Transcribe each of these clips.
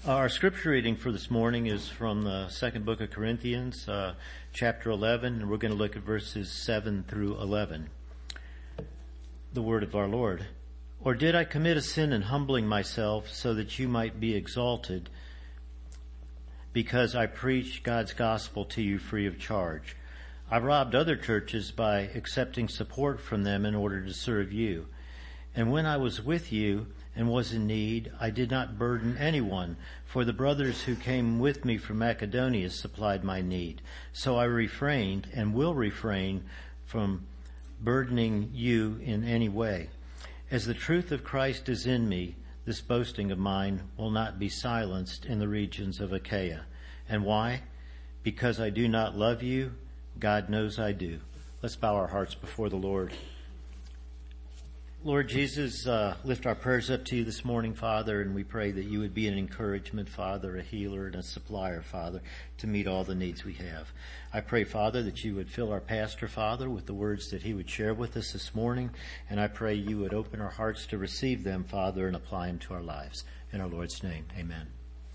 Our scripture reading for this morning is from the second book of Corinthians, chapter 11, and we're going to look at verses 7 through 11. The word of our Lord. Or did I commit a sin in humbling myself so that you might be exalted, because I preached God's gospel to you free of charge? I robbed other churches by accepting support from them in order to serve you. And when I was with you and was in need, I did not burden anyone, for the brothers who came with me from Macedonia supplied my need. So I refrained and will refrain from burdening you in any way. As the truth of Christ is in me, this boasting of mine will not be silenced in the regions of Achaia. And why? Because I do not love you? God knows I do. Let's bow our hearts before the Lord. Lord Jesus, lift our prayers up to you this morning, Father, and we pray that you would be an encouragement, Father, a healer and a supplier, Father, to meet all the needs we have. I pray, Father, that you would fill our pastor, Father, with the words that he would share with us this morning, and I pray you would open our hearts to receive them, Father, and apply them to our lives. In our Lord's name, amen.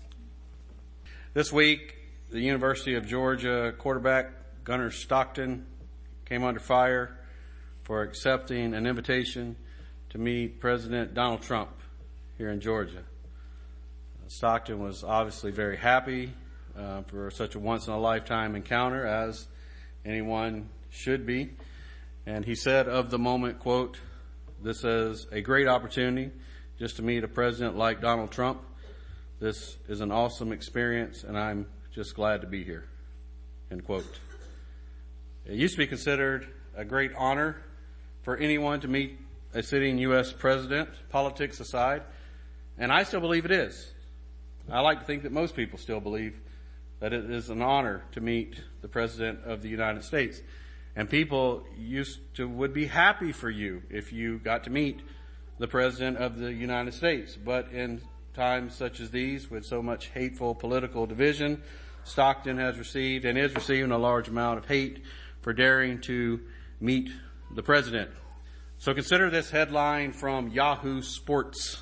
This week, the University of Georgia quarterback Gunnar Stockton came under fire for accepting an invitation to meet President Donald Trump here in Georgia. Stockton was obviously very happy for such a once-in-a-lifetime encounter, as anyone should be. And he said of the moment, quote, "This is a great opportunity just to meet a president like Donald Trump. This is an awesome experience, and I'm just glad to be here," end quote. It used to be considered a great honor for anyone to meet a sitting U.S. president, politics aside, and I still believe it is. I like to think that most people still believe that it is an honor to meet the President of the United States. And people would be happy for you if you got to meet the President of the United States. But in times such as these, with so much hateful political division, Stockton has received and is receiving a large amount of hate for daring to meet the President. So consider this headline from Yahoo Sports.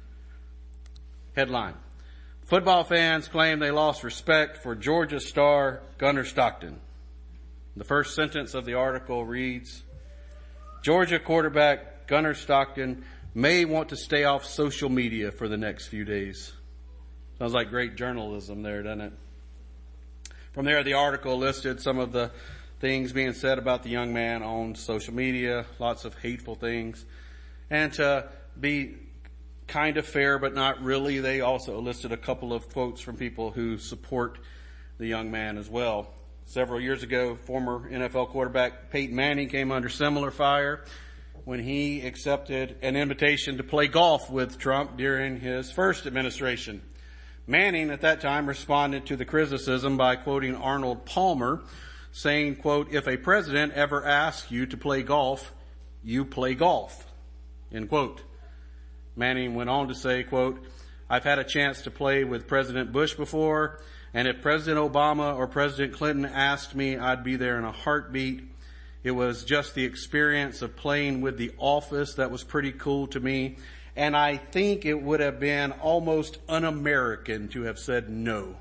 Headline: Football fans claim they lost respect for Georgia star Gunnar Stockton. The first sentence of the article reads, Georgia quarterback Gunnar Stockton may want to stay off social media for the next few days. Sounds like great journalism there, doesn't it? From there, the article listed some of the things being said about the young man on social media, lots of hateful things. And to be kind of fair, but not really, they also listed a couple of quotes from people who support the young man as well. Several years ago, former NFL quarterback Peyton Manning came under similar fire when he accepted an invitation to play golf with Trump during his first administration. Manning at that time responded to the criticism by quoting Arnold Palmer, saying, quote, "If a president ever asks you to play golf, you play golf," end quote. Manning went on to say, quote, "I've had a chance to play with President Bush before, and if President Obama or President Clinton asked me, I'd be there in a heartbeat. It was just the experience of playing with the office that was pretty cool to me, and I think it would have been almost un-American to have said no,"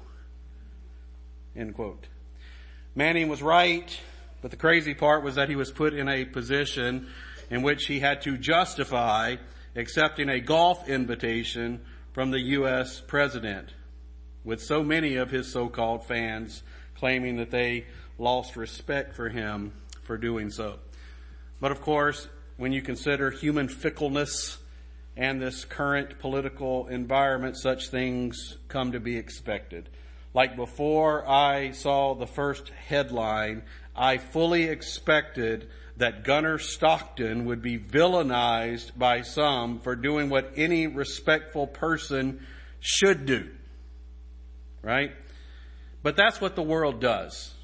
end quote. Manning was right, but the crazy part was that he was put in a position in which he had to justify accepting a golf invitation from the U.S. president, with so many of his so-called fans claiming that they lost respect for him for doing so. But of course, when you consider human fickleness and this current political environment, such things come to be expected. Like before I saw the first headline, I fully expected that Gunnar Stockton would be villainized by some for doing what any respectful person should do. Right? But that's what the world does.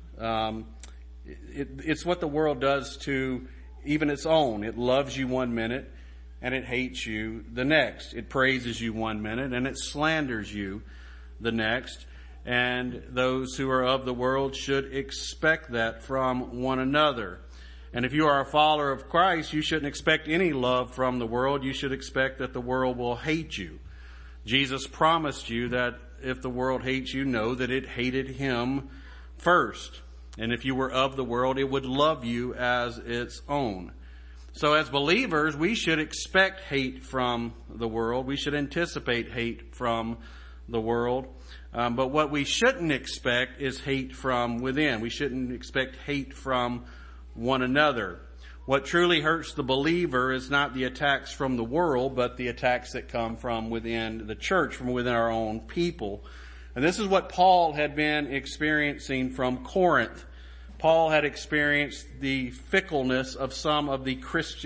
It's what the world does to even its own. It loves you one minute and it hates you the next. It praises you one minute and it slanders you the next. And those who are of the world should expect that from one another. And if you are a follower of Christ, you shouldn't expect any love from the world. You should expect that the world will hate you. Jesus promised you that if the world hates you, know that it hated him first. And if you were of the world, it would love you as its own. So as believers, we should expect hate from the world. We should anticipate hate from the world. But what we shouldn't expect is hate from within. We shouldn't expect hate from one another. What truly hurts the believer is not the attacks from the world, but the attacks that come from within the church, from within our own people. And this is what Paul had been experiencing from Corinth. Paul had experienced the fickleness of some of the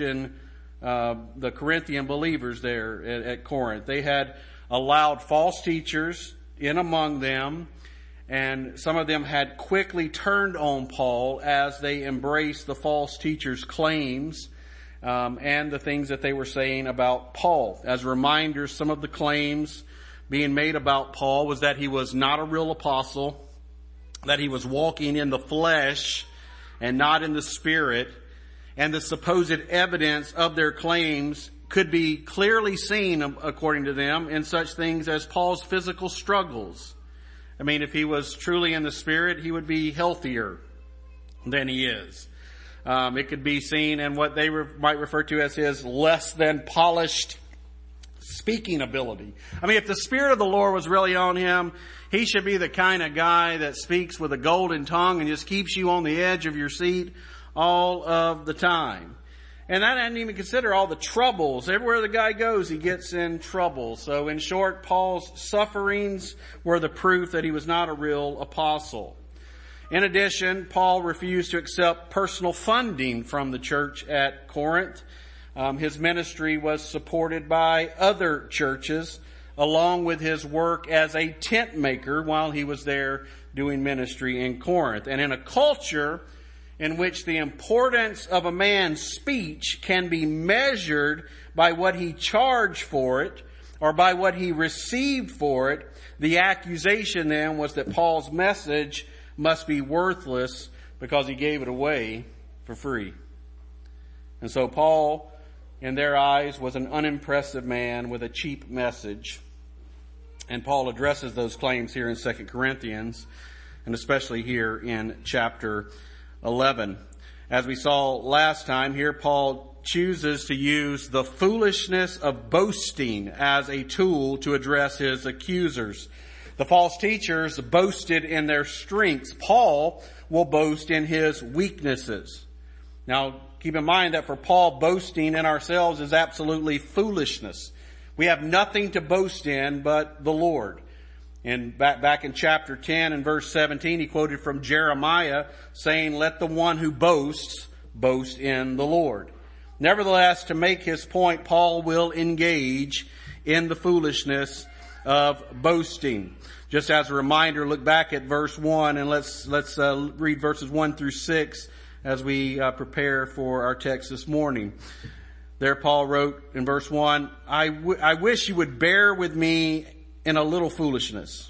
the Corinthian believers there at Corinth. They had allowed false teachers in among them, and some of them had quickly turned on Paul as they embraced the false teachers' claims and the things that they were saying about Paul. As reminders, some of the claims being made about Paul was that he was not a real apostle, that he was walking in the flesh and not in the spirit, and the supposed evidence of their claims could be clearly seen, according to them, in such things as Paul's physical struggles. I mean, if he was truly in the Spirit, he would be healthier than he is. It could be seen in what they might refer to as his less than polished speaking ability. I mean, if the Spirit of the Lord was really on him, he should be the kind of guy that speaks with a golden tongue and just keeps you on the edge of your seat all of the time. And I didn't even consider all the troubles. Everywhere the guy goes, he gets in trouble. So in short, Paul's sufferings were the proof that he was not a real apostle. In addition, Paul refused to accept personal funding from the church at Corinth. His ministry was supported by other churches, along with his work as a tent maker while he was there doing ministry in Corinth. And in a culture in which the importance of a man's speech can be measured by what he charged for it or by what he received for it, the accusation then was that Paul's message must be worthless because he gave it away for free. And so Paul, in their eyes, was an unimpressive man with a cheap message. And Paul addresses those claims here in 2 Corinthians, and especially here in chapter 11. As we saw last time, here Paul chooses to use the foolishness of boasting as a tool to address his accusers. The false teachers boasted in their strengths. Paul will boast in his weaknesses. Now, keep in mind that for Paul, boasting in ourselves is absolutely foolishness. We have nothing to boast in but the Lord. And back in chapter 10 and verse 17, he quoted from Jeremiah saying, "Let the one who boasts, boast in the Lord." Nevertheless, to make his point, Paul will engage in the foolishness of boasting. Just as a reminder, look back at verse 1 and let's read verses 1 through 6 as we prepare for our text this morning. There Paul wrote in verse 1, I wish you would bear with me in a little foolishness.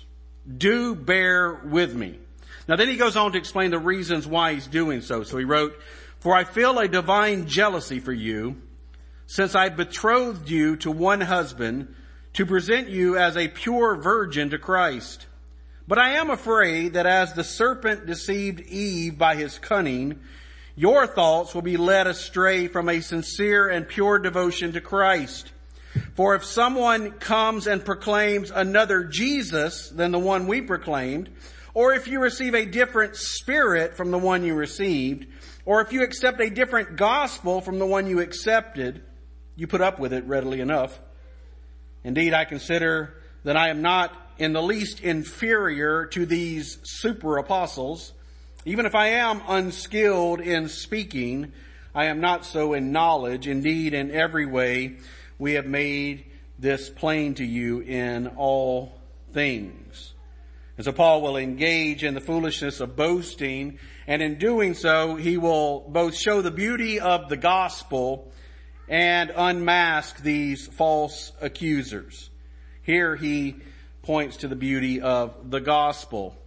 Do bear with me. Now then he goes on to explain the reasons why he's doing so. So he wrote, "For I feel a divine jealousy for you, since I betrothed you to one husband, to present you as a pure virgin to Christ. But I am afraid that as the serpent deceived Eve by his cunning, your thoughts will be led astray from a sincere and pure devotion to Christ. For if someone comes and proclaims another Jesus than the one we proclaimed, or if you receive a different spirit from the one you received, or if you accept a different gospel from the one you accepted, you put up with it readily enough. Indeed, I consider that I am not in the least inferior to these super apostles. Even if I am unskilled in speaking, I am not so in knowledge. Indeed, in every way, we have made this plain to you in all things." And so Paul will engage in the foolishness of boasting, and in doing so, he will both show the beauty of the gospel and unmask these false accusers. Here he points to the beauty of the gospel.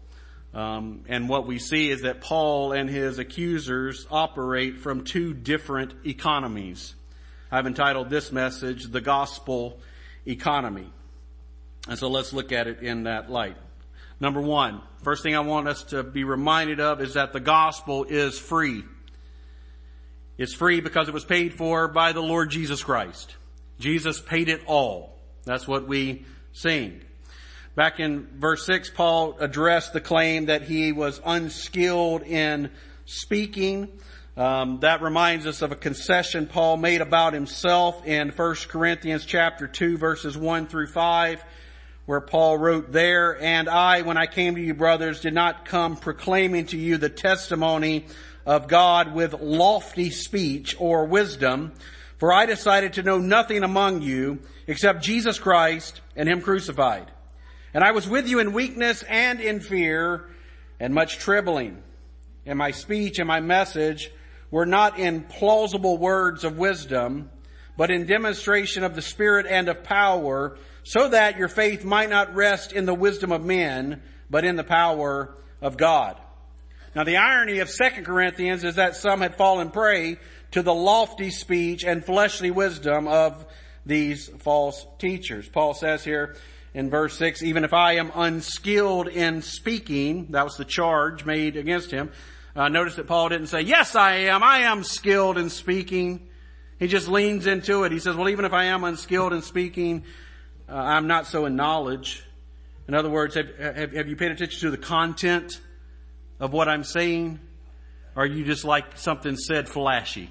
And what we see is that Paul and his accusers operate from two different economies. I've entitled this message, "The Gospel Economy." And so let's look at it in that light. Number one, first thing I want us to be reminded of is that the gospel is free. It's free because it was paid for by the Lord Jesus Christ. Jesus paid it all. That's what we sing. Back in verse 6, Paul addressed the claim that he was unskilled in speaking. That reminds us of a concession Paul made about himself in 1 Corinthians chapter 2, verses 1 through 5, where Paul wrote there, "And I, when I came to you, brothers, did not come proclaiming to you the testimony of God with lofty speech or wisdom, for I decided to know nothing among you except Jesus Christ and Him crucified. And I was with you in weakness and in fear and much trembling. And my speech and my message were not in plausible words of wisdom, but in demonstration of the Spirit and of power, so that your faith might not rest in the wisdom of men, but in the power of God." Now the irony of 2 Corinthians is that some had fallen prey to the lofty speech and fleshly wisdom of these false teachers. Paul says here in verse 6, "Even if I am unskilled in speaking," that was the charge made against him. Notice that Paul didn't say, "Yes, I am skilled in speaking." He just leans into it. He says, well, even if I am unskilled in speaking, I'm not so in knowledge. In other words, have you paid attention to the content of what I'm saying? Or are you just like something said flashy?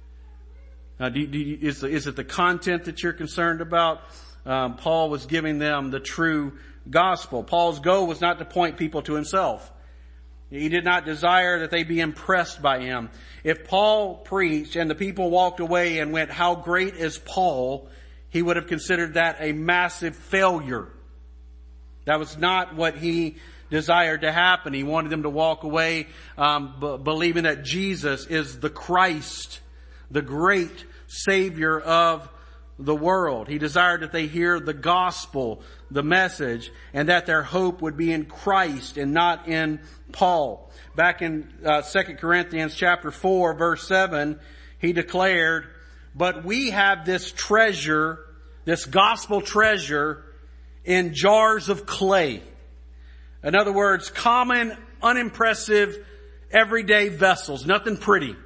Is it the content that you're concerned about? Paul was giving them the true gospel. Paul's goal was not to point people to himself. He did not desire that they be impressed by him. If Paul preached and the people walked away and went, "How great is Paul?" he would have considered that a massive failure. That was not what he desired to happen. He wanted them to walk away believing that Jesus is the Christ, the great Savior of the world. He desired that they hear the gospel, the message, and that their hope would be in Christ and not in Paul. Back in 2 Corinthians chapter 4, verse 7, he declared, "But we have this treasure, this gospel treasure, in jars of clay." In other words, common, unimpressive, everyday vessels, nothing pretty.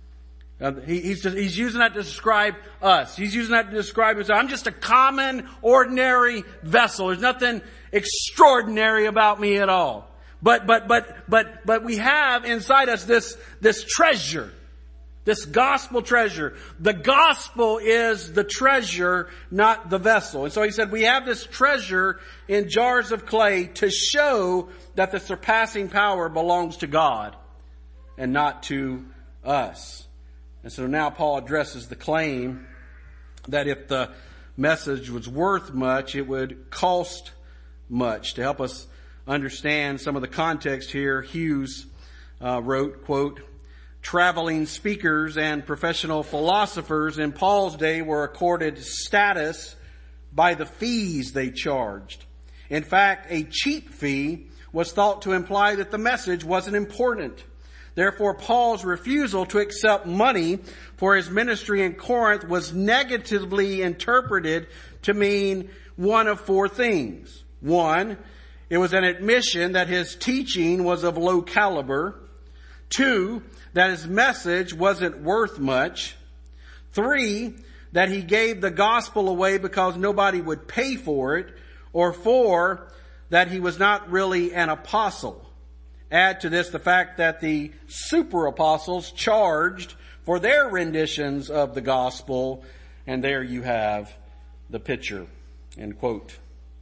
He's using that to describe us. He's using that to describe himself. I'm just a common, ordinary vessel. There's nothing extraordinary about me at all. But we have inside us this treasure, this gospel treasure. The gospel is the treasure, not the vessel. And so he said, we have this treasure in jars of clay to show that the surpassing power belongs to God and not to us. And so now Paul addresses the claim that if the message was worth much, it would cost much. To help us understand some of the context here, Hughes wrote, quote, "Traveling speakers and professional philosophers in Paul's day were accorded status by the fees they charged. In fact, a cheap fee was thought to imply that the message wasn't important. Therefore, Paul's refusal to accept money for his ministry in Corinth was negatively interpreted to mean one of four things. One, it was an admission that his teaching was of low caliber. Two, that his message wasn't worth much. Three, that he gave the gospel away because nobody would pay for it. Or four, that he was not really an apostle. Add to this the fact that the super apostles charged for their renditions of the gospel, and there you have the picture." End quote.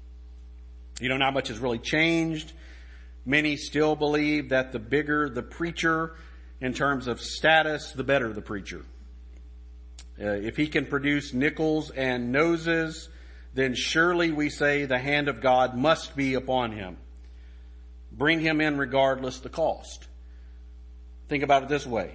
You know, not much has really changed. Many still believe that the bigger the preacher in terms of status, the better the preacher. If he can produce nickels and noses, then surely we say the hand of God must be upon him. Bring him in regardless the cost. Think about it this way.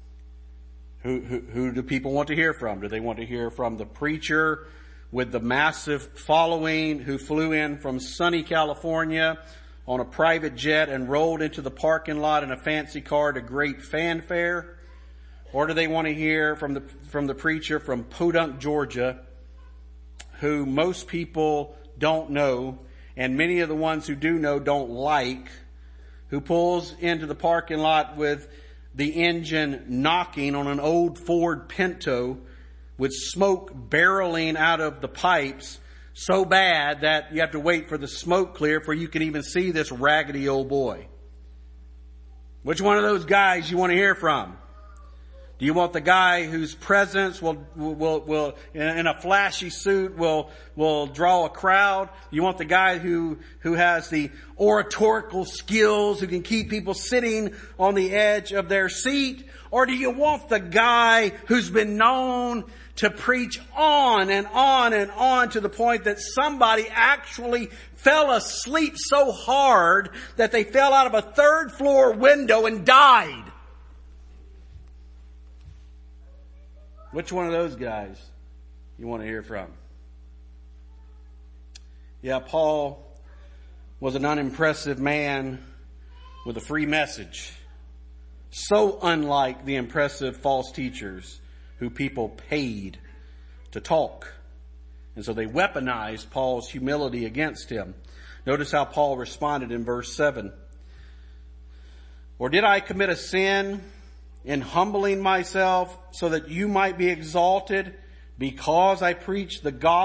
Who do people want to hear from? Do they want to hear from the preacher with the massive following who flew in from sunny California on a private jet and rolled into the parking lot in a fancy car to great fanfare? Or do they want to hear from the preacher from Podunk, Georgia, who most people don't know and many of the ones who do know don't like, who pulls into the parking lot with the engine knocking on an old Ford Pinto with smoke barreling out of the pipes so bad that you have to wait for the smoke clear before you can even see this raggedy old boy. Which one of those guys you want to hear from? Do you want the guy whose presence will in a flashy suit will draw a crowd? Do you want the guy who has the oratorical skills, who can keep people sitting on the edge of their seat? Or do you want the guy who's been known to preach on and on and on to the point that somebody actually fell asleep so hard that they fell out of a third floor window and died? Which one of those guys you want to hear from? Yeah, Paul was an unimpressive man with a free message. So unlike the impressive false teachers who people paid to talk. And so they weaponized Paul's humility against him. Notice how Paul responded in verse 7. Or did I commit a sin in humbling myself so that you might be exalted because I preach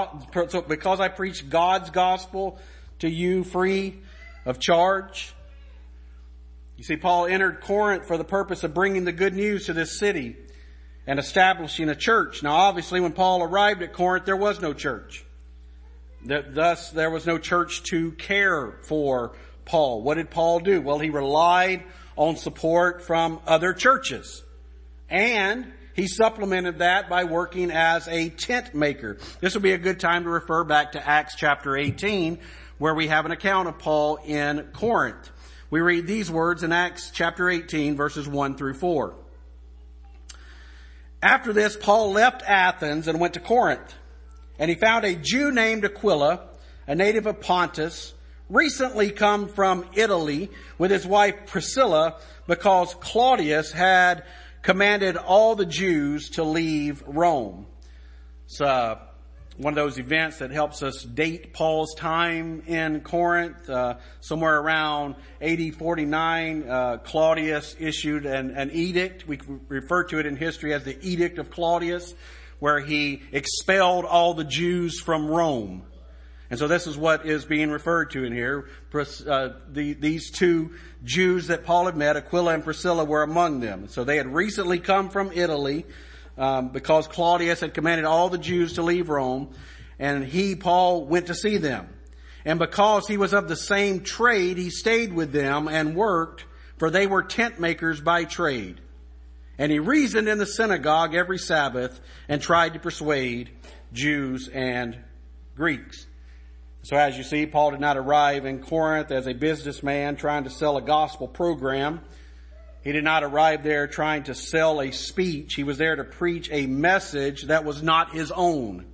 God's gospel to you free of charge? You see, Paul entered Corinth for the purpose of bringing the good news to this city and establishing a church. Now, obviously, when Paul arrived at Corinth, there was no church. Thus, there was no church to care for Paul. What did Paul do? Well, he relied on support from other churches. And he supplemented that by working as a tent maker. This would be a good time to refer back to Acts chapter 18, where we have an account of Paul in Corinth. We read these words in Acts chapter 18, verses 1 through 4. After this, Paul left Athens and went to Corinth. And he found a Jew named Aquila, a native of Pontus, recently come from Italy with his wife Priscilla, because Claudius had commanded all the Jews to leave Rome. It's one of those events that helps us date Paul's time in Corinth. Somewhere around AD 49, Claudius issued an edict. We refer to it in history as the Edict of Claudius, where he expelled all the Jews from Rome. And so this is what is being referred to in here. These two Jews that Paul had met, Aquila and Priscilla, were among them. So they had recently come from Italy because Claudius had commanded all the Jews to leave Rome. And Paul, went to see them. And because he was of the same trade, he stayed with them and worked, for they were tent makers by trade. And he reasoned in the synagogue every Sabbath and tried to persuade Jews and Greeks. So as you see, Paul did not arrive in Corinth as a businessman trying to sell a gospel program. He did not arrive there trying to sell a speech. He was there to preach a message that was not his own.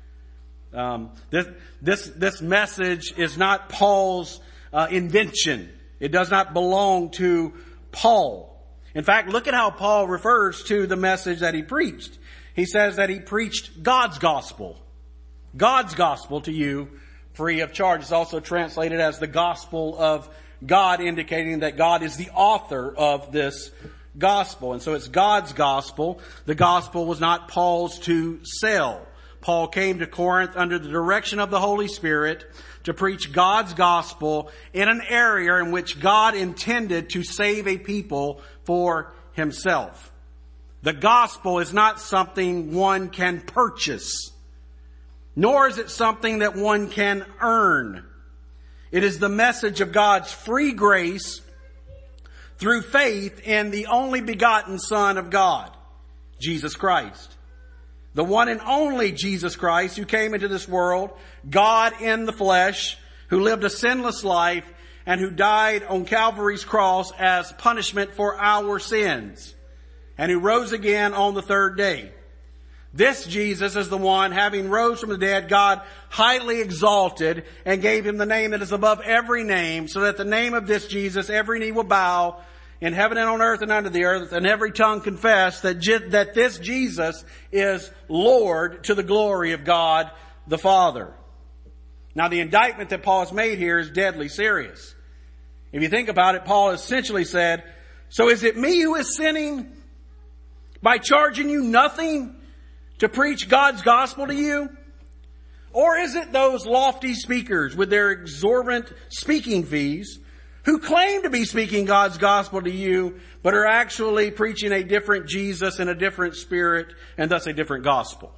This message is not Paul's invention. It does not belong to Paul. In fact, look at how Paul refers to the message that he preached. He says that he preached God's gospel. God's gospel to you free of charge. It's also translated as the gospel of God, indicating that God is the author of this gospel. And so it's God's gospel. The gospel was not Paul's to sell. Paul came to Corinth under the direction of the Holy Spirit to preach God's gospel in an area in which God intended to save a people for himself. The gospel is not something one can purchase, nor is it something that one can earn. It is the message of God's free grace through faith in the only begotten Son of God, Jesus Christ. The one and only Jesus Christ who came into this world, God in the flesh, who lived a sinless life and who died on Calvary's cross as punishment for our sins, and who rose again on the third day. This Jesus is the one, having rose from the dead, God highly exalted and gave him the name that is above every name, so that the name of this Jesus every knee will bow in heaven and on earth and under the earth, and every tongue confess that this Jesus is Lord, to the glory of God the Father. Now, the indictment that Paul has made here is deadly serious. If you think about it, Paul essentially said, so is it me who is sinning by charging you nothing to preach God's gospel to you? Or is it those lofty speakers with their exorbitant speaking fees who claim to be speaking God's gospel to you, but are actually preaching a different Jesus and a different spirit and thus a different gospel?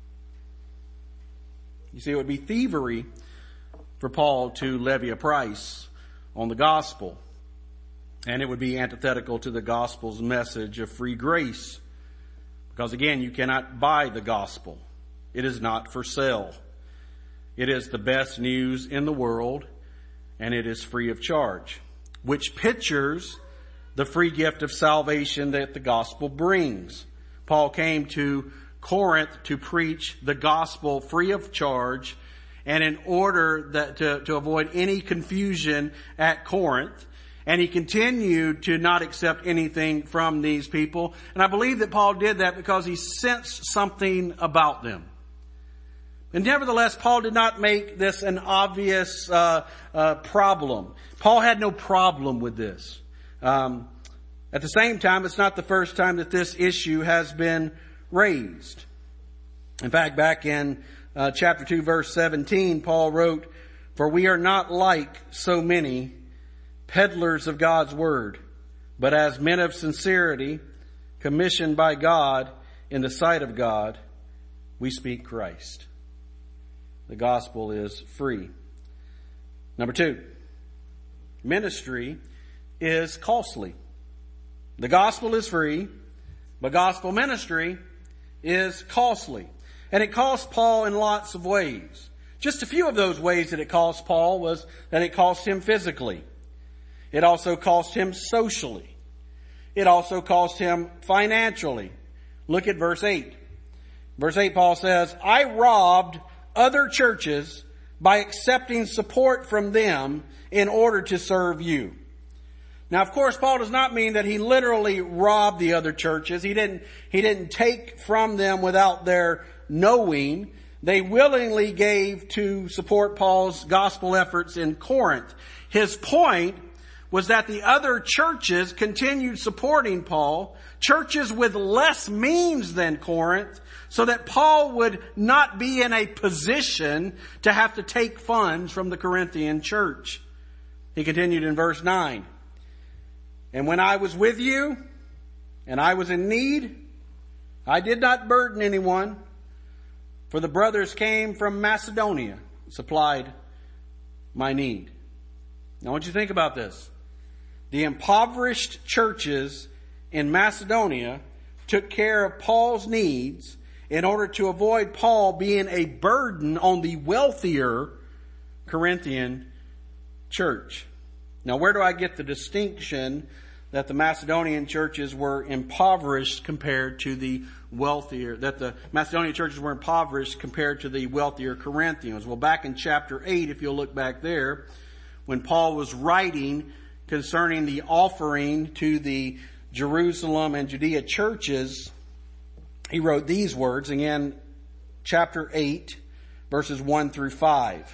You see, it would be thievery for Paul to levy a price on the gospel. And it would be antithetical to the gospel's message of free grace. Because again, you cannot buy the gospel. It is not for sale. It is the best news in the world, and it is free of charge, which pictures the free gift of salvation that the gospel brings. Paul came to Corinth to preach the gospel free of charge, and in order that to avoid any confusion at Corinth, and he continued to not accept anything from these people. And I believe that Paul did that because he sensed something about them. And nevertheless, Paul did not make this an obvious problem. Paul had no problem with this. At the same time, it's not the first time that this issue has been raised. In fact, back in chapter 2, verse 17, Paul wrote, "For we are not like so many peddlers of God's word, but as men of sincerity, commissioned by God in the sight of God, we speak Christ." The gospel is free. Number 2, ministry is costly. The gospel is free, but gospel ministry is costly. And it cost Paul in lots of ways. Just a few of those ways that it cost Paul was that it cost him physically. It also cost him socially. It also cost him financially. Look at verse 8. Verse 8, Paul says, "I robbed other churches by accepting support from them in order to serve you." Now, of course, Paul does not mean that he literally robbed the other churches. He didn't take from them without their knowing. They willingly gave to support Paul's gospel efforts in Corinth. His point was that the other churches continued supporting Paul, churches with less means than Corinth, so that Paul would not be in a position to have to take funds from the Corinthian church. He continued in verse 9. "And when I was with you and I was in need, I did not burden anyone, for the brothers came from Macedonia, supplied my need." Now I want you to think about this. The impoverished churches in Macedonia took care of Paul's needs in order to avoid Paul being a burden on the wealthier Corinthian church. Now, where do I get the distinction that the Macedonian churches were impoverished compared to the wealthier, that the Macedonian churches were impoverished compared to the wealthier Corinthians? Well, back in chapter 8, if you'll look back there, when Paul was writing concerning the offering to the Jerusalem and Judea churches, he wrote these words, again, chapter 8, verses 1 through 5.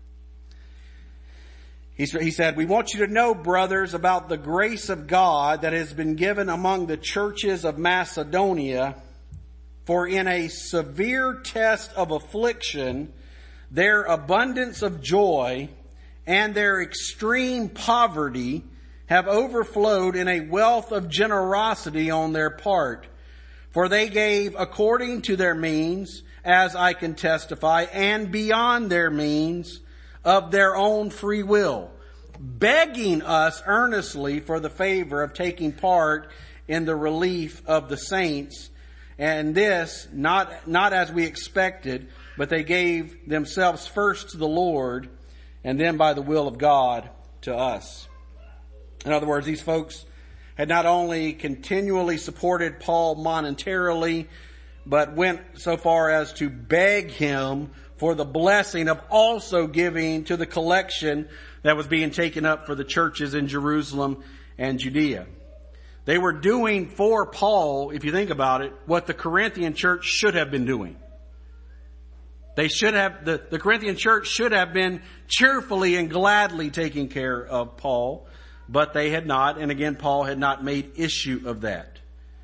He said, "We want you to know, brothers, about the grace of God that has been given among the churches of Macedonia, for in a severe test of affliction, their abundance of joy and their extreme poverty have overflowed in a wealth of generosity on their part. For they gave according to their means, as I can testify, and beyond their means of their own free will, begging us earnestly for the favor of taking part in the relief of the saints. And this, not as we expected, but they gave themselves first to the Lord, and then by the will of God to us." In other words, these folks had not only continually supported Paul monetarily, but went so far as to beg him for the blessing of also giving to the collection that was being taken up for the churches in Jerusalem and Judea. They were doing for Paul, if you think about it, what the Corinthian church should have been doing. They should have, the Corinthian church should have been cheerfully and gladly taking care of Paul, but they had not. And again, Paul had not made issue of that.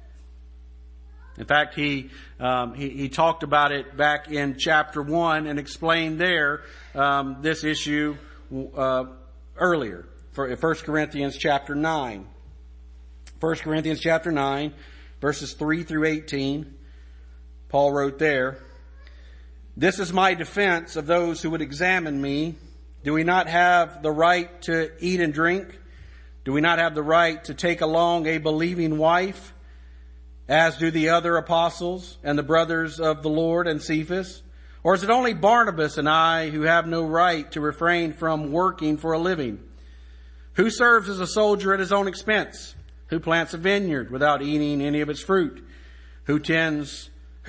In fact, he talked about it back in chapter 1 and explained there, this issue, earlier. For 1 Corinthians chapter 9. 1 Corinthians chapter 9, verses 3 through 18. Paul wrote there, "This is my defense of those who would examine me. Do we not have the right to eat and drink? Do we not have the right to take along a believing wife, as do the other apostles and the brothers of the Lord and Cephas? Or is it only Barnabas and I who have no right to refrain from working for a living? Who serves as a soldier at his own expense? Who plants a vineyard without eating any of its fruit? Who tends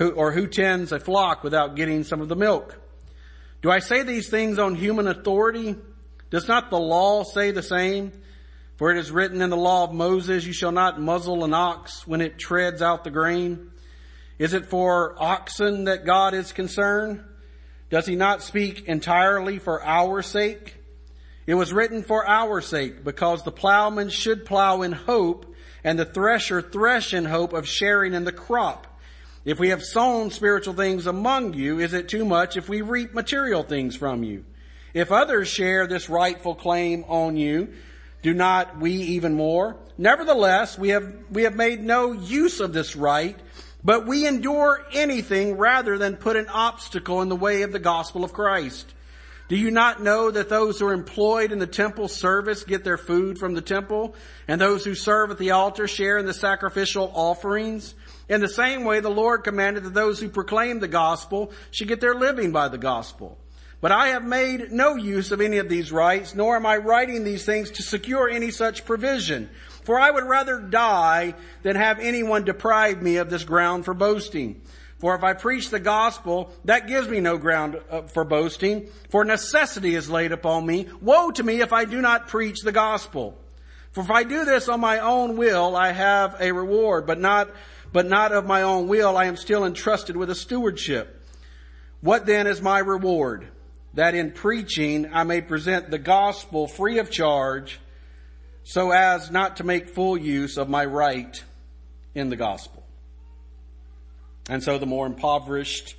a flock without getting some of the milk? Do I say these things on human authority? Does not the law say the same? For it is written in the law of Moses, you shall not muzzle an ox when it treads out the grain. Is it for oxen that God is concerned? Does he not speak entirely for our sake? It was written for our sake, because the plowman should plow in hope, and the thresher thresh in hope of sharing in the crop. If we have sown spiritual things among you, is it too much if we reap material things from you? If others share this rightful claim on you, do not we even more? Nevertheless, we have made no use of this right, but we endure anything rather than put an obstacle in the way of the gospel of Christ. Do you not know that those who are employed in the temple service get their food from the temple, and those who serve at the altar share in the sacrificial offerings? In the same way, the Lord commanded that those who proclaim the gospel should get their living by the gospel. But I have made no use of any of these rights, nor am I writing these things to secure any such provision. For I would rather die than have anyone deprive me of this ground for boasting. For if I preach the gospel, that gives me no ground for boasting, for necessity is laid upon me. Woe to me if I do not preach the gospel. For if I do this on my own will, I have a reward, but not of my own will. I am still entrusted with a stewardship. What then is my reward? That in preaching I may present the gospel free of charge, so as not to make full use of my right in the gospel." And so the more impoverished,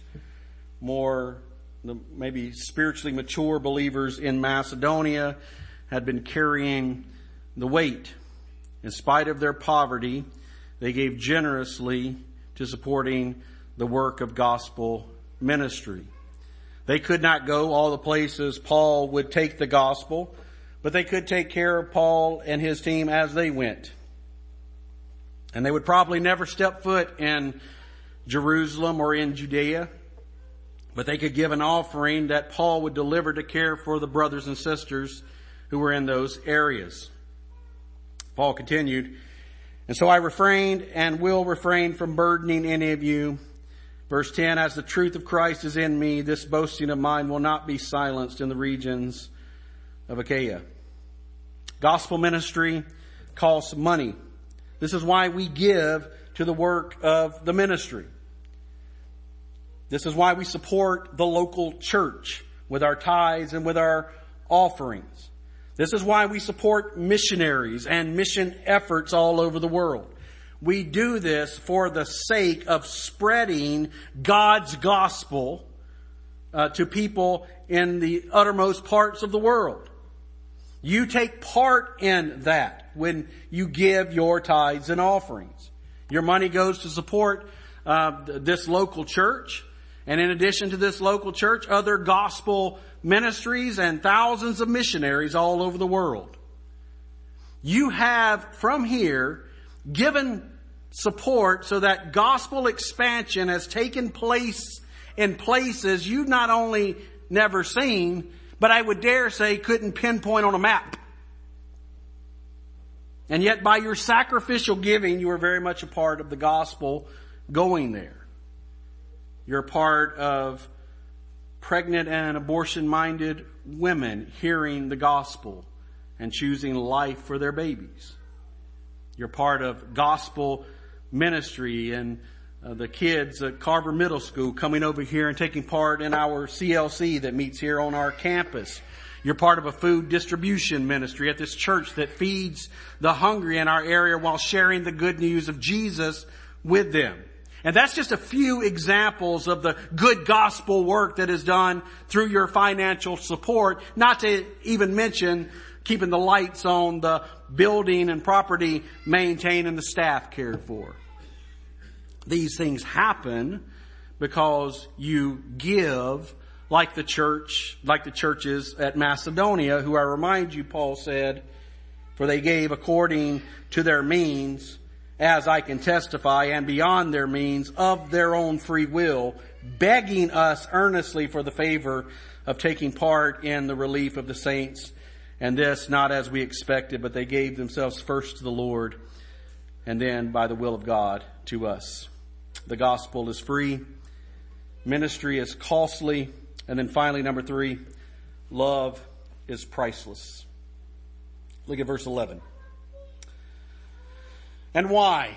maybe spiritually mature believers in Macedonia had been carrying the weight. In spite of their poverty, they gave generously to supporting the work of gospel ministry. They could not go all the places Paul would take the gospel, but they could take care of Paul and his team as they went. And they would probably never step foot in Jerusalem or in Judea, but they could give an offering that Paul would deliver to care for the brothers and sisters who were in those areas. Paul continued, "And so I refrained and will refrain from burdening any of you." Verse 10, "As the truth of Christ is in me, this boasting of mine will not be silenced in the regions of Achaia." Gospel ministry costs money. This is why we give to the work of the ministry. This is why we support the local church with our tithes and with our offerings. This is why we support missionaries and mission efforts all over the world. We do this for the sake of spreading God's gospel to people in the uttermost parts of the world. You take part in that when you give your tithes and offerings. Your money goes to support this local church. And in addition to this local church, other gospel ministries and thousands of missionaries all over the world. You have from here given support so that gospel expansion has taken place in places you've not only never seen, but I would dare say couldn't pinpoint on a map. And yet by your sacrificial giving, you are very much a part of the gospel going there. You're a part of pregnant and abortion-minded women hearing the gospel and choosing life for their babies. You're part of gospel ministry and the kids at Carver Middle School coming over here and taking part in our CLC that meets here on our campus. You're part of a food distribution ministry at this church that feeds the hungry in our area while sharing the good news of Jesus with them. And that's just a few examples of the good gospel work that is done through your financial support, not to even mention keeping the lights on, the building and property maintained, and the staff cared for. These things happen because you give like the churches at Macedonia, who I remind you, Paul said, for they gave according to their means, as I can testify, and beyond their means, of their own free will, begging us earnestly for the favor of taking part in the relief of the saints. And this not as we expected, but they gave themselves first to the Lord, and then by the will of God to us. The gospel is free. Ministry is costly. And then finally, number 3, love is priceless. Look at verse 11. And why?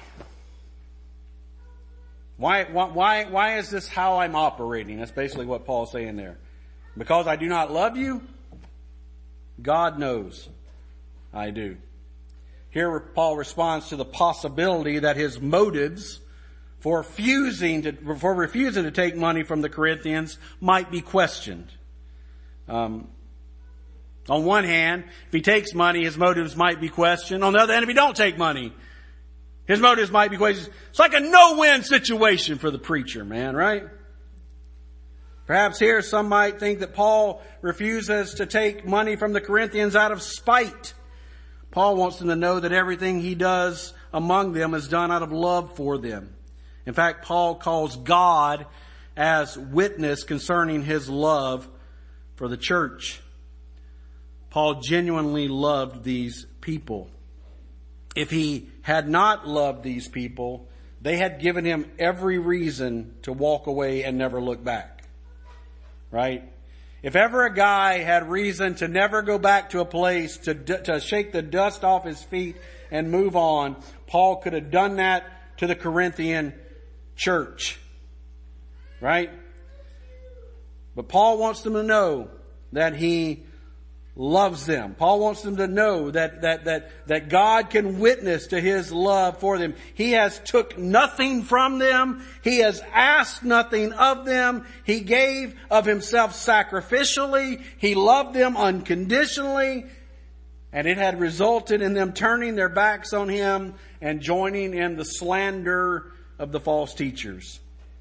Why is this how I'm operating? That's basically what Paul's saying there. Because I do not love you? God knows I do. Here Paul responds to the possibility that his motives for refusing to take money from the Corinthians might be questioned. On one hand, if he takes money, his motives might be questioned. On the other hand, if he don't take money, his motives might be questioned. It's like a no-win situation for the preacher, man, right? Perhaps here some might think that Paul refuses to take money from the Corinthians out of spite. Paul wants them to know that everything he does among them is done out of love for them. In fact, Paul calls God as witness concerning his love for the church. Paul genuinely loved these people. If he had not loved these people, they had given him every reason to walk away and never look back. Right? If ever a guy had reason to never go back to a place, to shake the dust off his feet and move on, Paul could have done that to the Corinthian church. Right? But Paul wants them to know that he loves them. Paul wants them to know that God can witness to his love for them. He has took nothing from them. He has asked nothing of them. He gave of himself sacrificially. He loved them unconditionally. And it had resulted in them turning their backs on him and joining in the slander of the false teachers.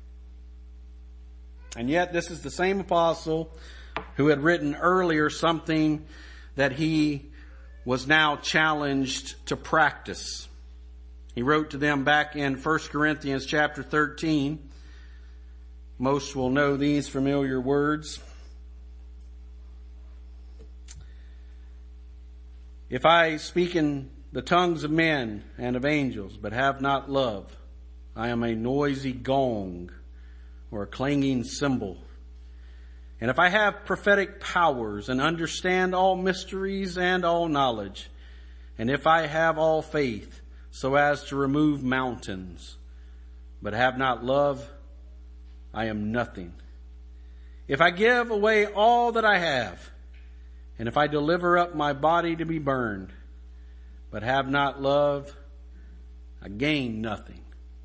And yet this is the same apostle who had written earlier something that he was now challenged to practice. He wrote to them back in 1 Corinthians chapter 13. Most will know these familiar words. If I speak in the tongues of men and of angels, but have not love, I am a noisy gong or a clanging cymbal. And if I have prophetic powers and understand all mysteries and all knowledge, and if I have all faith so as to remove mountains, but have not love, I am nothing. If I give away all that I have, and if I deliver up my body to be burned, but have not love, I gain nothing.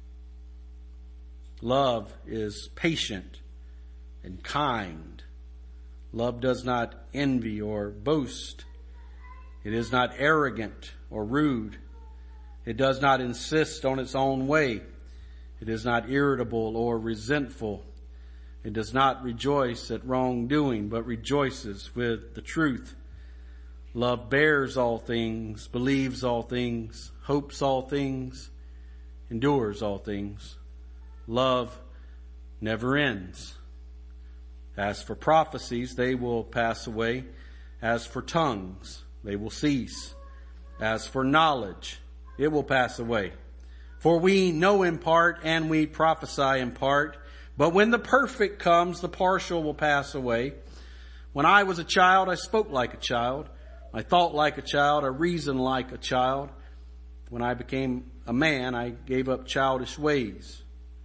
Love is patient and kind. Love does not envy or boast. It is not arrogant or rude. It does not insist on its own way. It is not irritable or resentful. It does not rejoice at wrongdoing, but rejoices with the truth. Love bears all things, believes all things, hopes all things, endures all things. Love never ends. As for prophecies, they will pass away. As for tongues, they will cease. As for knowledge, it will pass away. For we know in part and we prophesy in part. But when the perfect comes, the partial will pass away. When I was a child, I spoke like a child. I thought like a child. I reasoned like a child. When I became a man, I gave up childish ways.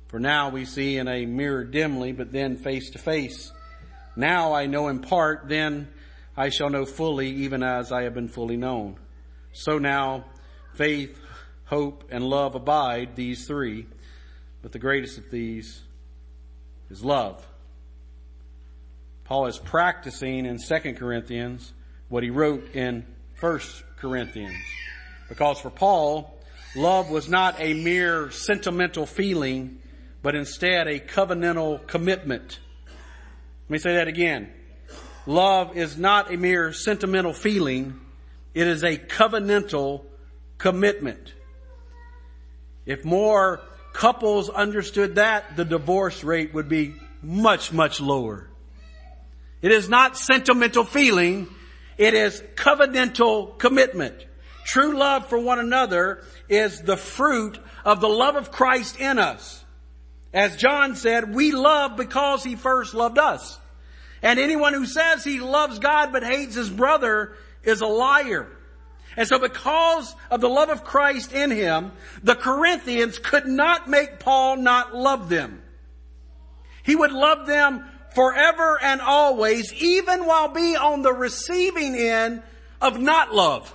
For now we see in a mirror dimly, but then face to face. Now I know in part, then I shall know fully, even as I have been fully known. So now faith, hope, and love abide, these three, but the greatest of these is love. Paul is practicing in 2 Corinthians what he wrote in 1 Corinthians. Because for Paul, love was not a mere sentimental feeling, but instead a covenantal commitment. Let me say that again. Love is not a mere sentimental feeling. It is a covenantal commitment. If more couples understood that, the divorce rate would be much, much lower. It is not sentimental feeling. It is covenantal commitment. True love for one another is the fruit of the love of Christ in us. As John said, we love because he first loved us. And anyone who says he loves God but hates his brother is a liar. And so because of the love of Christ in him, the Corinthians could not make Paul not love them. He would love them forever and always, even while being on the receiving end of not love.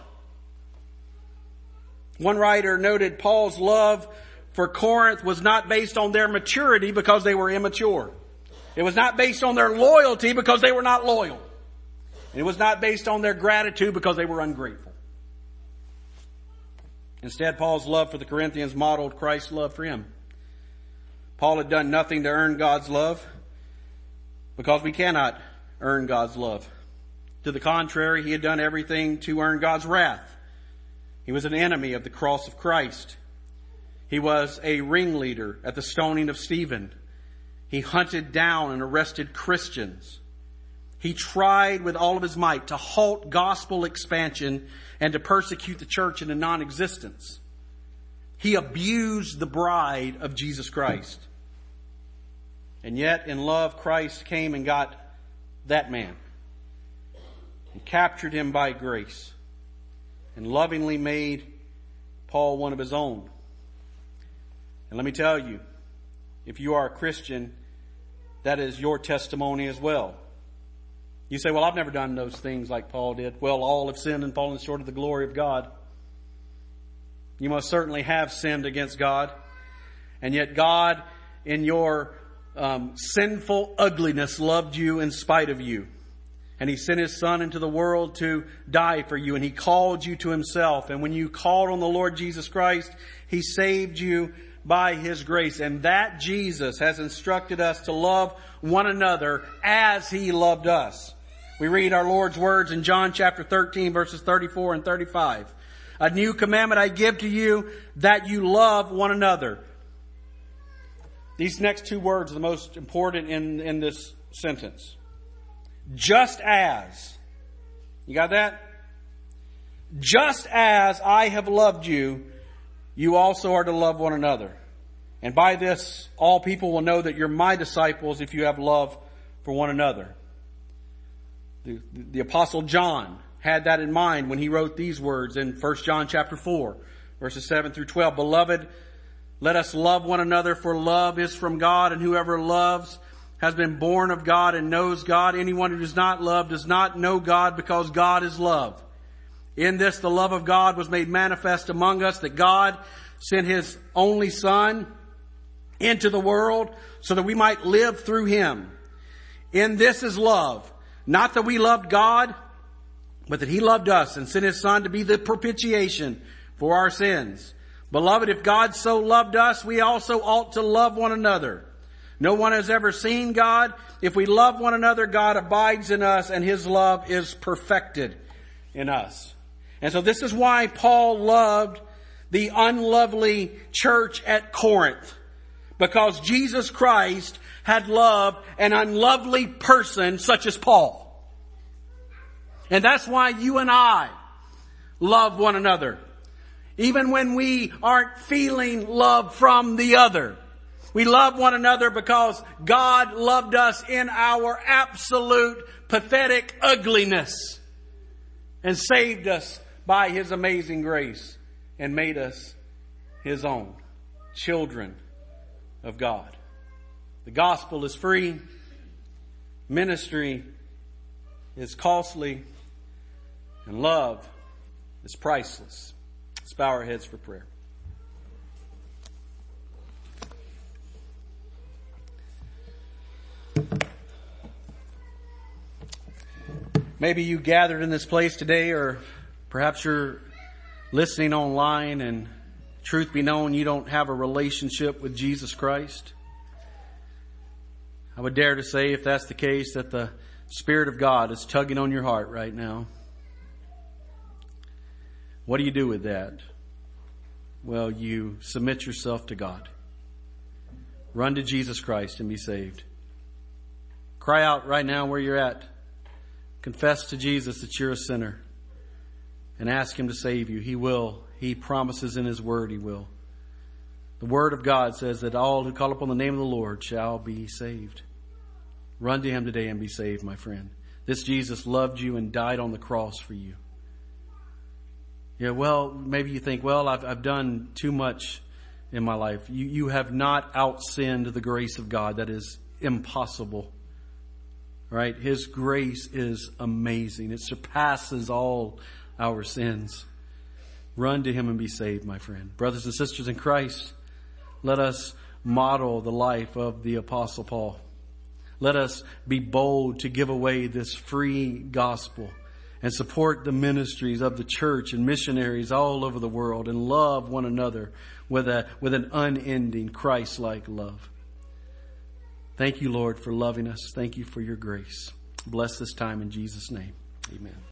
One writer noted Paul's love for Corinth was not based on their maturity because they were immature. It was not based on their loyalty because they were not loyal. It was not based on their gratitude because they were ungrateful. Instead, Paul's love for the Corinthians modeled Christ's love for him. Paul had done nothing to earn God's love because we cannot earn God's love. To the contrary, he had done everything to earn God's wrath. He was an enemy of the cross of Christ. He was a ringleader at the stoning of Stephen. He hunted down and arrested Christians. He tried with all of his might to halt gospel expansion and to persecute the church into non-existence. He abused the bride of Jesus Christ. And yet, in love, Christ came and got that man and captured him by grace and lovingly made Paul one of his own. And let me tell you, if you are a Christian, that is your testimony as well. You say, well, I've never done those things like Paul did. Well, all have sinned and fallen short of the glory of God. You most certainly have sinned against God. And yet God, in your sinful ugliness, loved you in spite of you. And he sent his son into the world to die for you. And he called you to himself. And when you called on the Lord Jesus Christ, he saved you by his grace. And that Jesus has instructed us to love one another as he loved us. We read our Lord's words in John chapter 13, verses 34 and 35. A new commandment I give to you, that you love one another. These next two words are the most important in this sentence. Just as. You got that? Just as I have loved you, you also are to love one another. And by this, all people will know that you're my disciples if you have love for one another. The Apostle John had that in mind when he wrote these words in 1 John chapter 4, verses 7 through 12. Beloved, let us love one another, for love is from God, and whoever loves has been born of God and knows God. Anyone who does not love does not know God, because God is love. In this, the love of God was made manifest among us, that God sent his only Son into the world so that we might live through him. In this is love. Not that we loved God, but that he loved us and sent his Son to be the propitiation for our sins. Beloved, if God so loved us, we also ought to love one another. No one has ever seen God. If we love one another, God abides in us and his love is perfected in us. And so this is why Paul loved the unlovely church at Corinth. Because Jesus Christ had loved an unlovely person such as Paul. And that's why you and I love one another. Even when we aren't feeling love from the other. We love one another because God loved us in our absolute pathetic ugliness and saved us by his amazing grace and made us his own children of God. The gospel is free. Ministry is costly. And love is priceless. Let's bow our heads for prayer. Maybe you gathered in this place today, or perhaps you're listening online, and truth be known, you don't have a relationship with Jesus Christ. I would dare to say, if that's the case, that the Spirit of God is tugging on your heart right now. What do you do with that? Well, you submit yourself to God. Run to Jesus Christ and be saved. Cry out right now where you're at. Confess to Jesus that you're a sinner and ask Him to save you. He will. He promises in His Word He will. The Word of God says that all who call upon the name of the Lord shall be saved. Run to Him today and be saved, my friend. This Jesus loved you and died on the cross for you. Yeah, well, maybe you think, well, I've done too much in my life. You have not out-sinned the grace of God. That is impossible. Right? His grace is amazing. It surpasses all our sins. Run to Him and be saved, my friend. Brothers and sisters in Christ, let us model the life of the Apostle Paul. Let us be bold to give away this free gospel and support the ministries of the church and missionaries all over the world and love one another with an unending Christ-like love. Thank you, Lord, for loving us. Thank you for your grace. Bless this time in Jesus' name. Amen.